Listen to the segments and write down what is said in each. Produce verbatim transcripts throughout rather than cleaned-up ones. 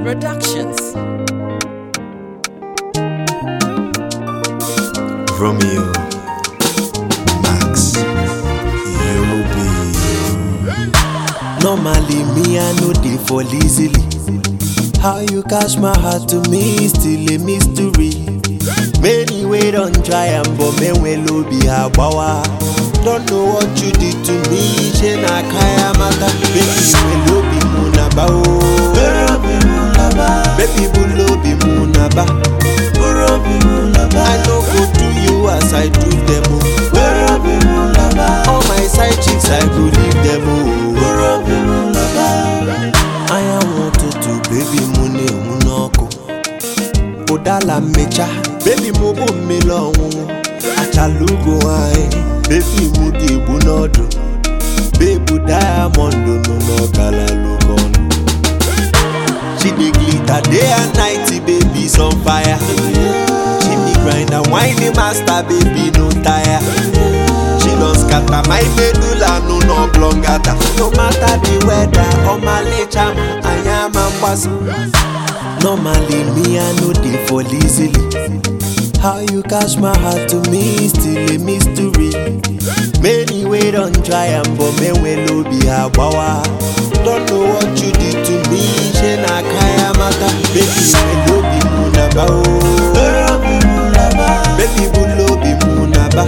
Productions. Romeo, Max, you be. Normally me I know they fall easily. How you catch my heart to me still a mystery. Many way don't try and but me when low be a bawa. Don't know what you did to me. She na kaya mata. Baby when low be munaba oh. Baby bulo be munaba. I no go do you as I do them oh. All my side chicks I go leave them oh. I am wanted to baby mune munoko. Odala mecha baby mobo me long. Achalugo ai baby mudi bunodo. Baby diamond no no kala logon. She dey glitter day and night, baby's on fire. She be grind and whiny master, baby no tire. She don't scatter my medulla, no no blongata. No matter the weather or my nature, I am a boss. Normally me I know they fall easily. How you catch my heart to me still a mystery. Many way don't try and but me when low be a bawa. Don't know what you did to me. She na kaya mata. Baby when low be munaba oh. Baby bulo be munaba.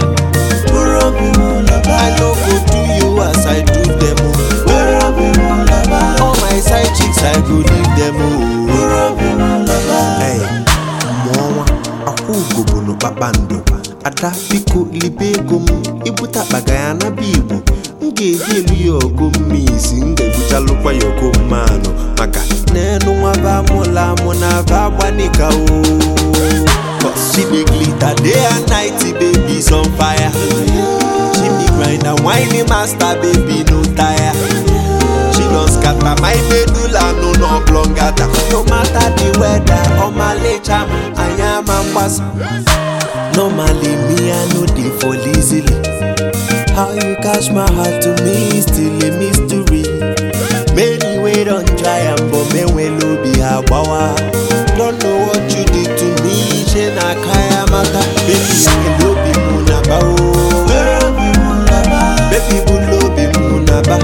I no go do you as I do them oh. All my side chicks I go leave them oh. Hey, mwa aku go no babando. Ada biko libego mu ibuta bagayana bibu. Nge gelu yoko misi nge buchalukwa yoko mano. Maka nenu waba mola mona vabwa nika o. Cause she be glitter day and night, baby's on fire. She be grind and whiny master, baby no tire. She don't scatter my medulla, no no blongata. No matter the weather or my nature, I am a boss. Normally me I know they fall easily. How you catch my heart to me still a mystery. Many way don't try and but me when low be a bawa. Don't know what you did to me. She na kaya mata. Baby when low be munaba oh. Baby bulo be munaba.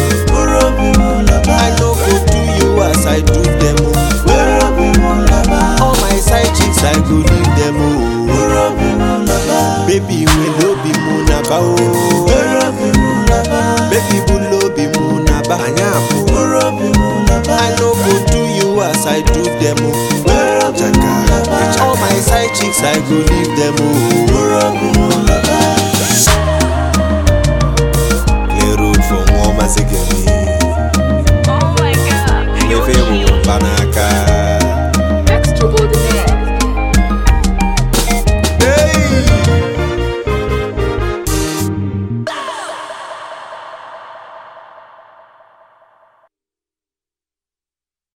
I no go do you as I do them oh. All my side chicks I go leave them oh. Baby we no be munaba oh. Baby bulo be munaba. I no go do you as I do them oh. All my side chicks I go leave them oh.